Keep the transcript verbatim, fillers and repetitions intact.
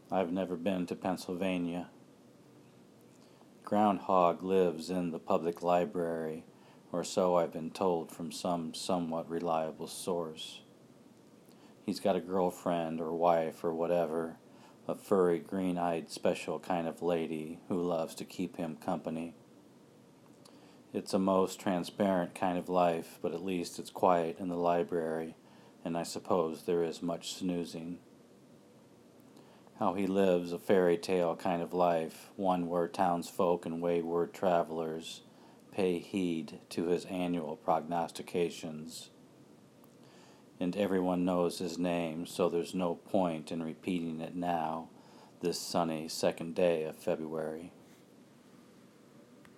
I've never been to Pennsylvania. Groundhog lives in the public library, or so I've been told from some somewhat reliable source. He's got a girlfriend or wife or whatever, a furry, green-eyed, special kind of lady who loves to keep him company. It's a most transparent kind of life, but at least it's quiet in the library, and I suppose there is much snoozing. How he lives a fairy tale kind of life, one where townsfolk and wayward travelers pay heed to his annual prognostications. And everyone knows his name, so there's no point in repeating it now, this sunny second day of February.